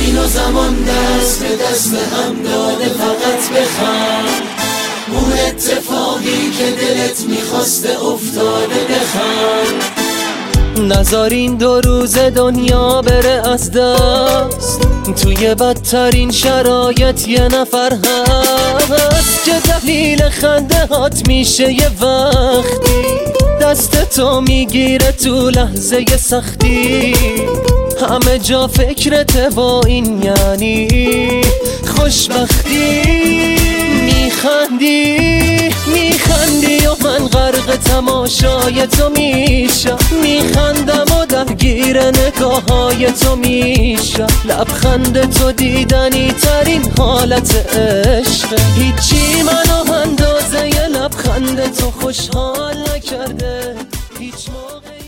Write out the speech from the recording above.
زمین و زمان دست به دست هم داده فقط بخند. اون اتفاقی که دلت میخواسته افتاده بخند. نذار این 2 روز دنیا بره از دست، توی بدترین شرایط یه نفر هست که دلیل خنده هات میشه یه وقتی دست تو میگیره تو لحظه سختی. همه جا فکرته و این یعنی خوشبختی. میخندی و من غرق تماشای تو میشم، میخندم و درگیر نگاههای تو میشم. لبخند تو دیدنی ترین حالت عشق، هیچی منو اندازه لبخند تو خوشحال نکرده هیچ موقع.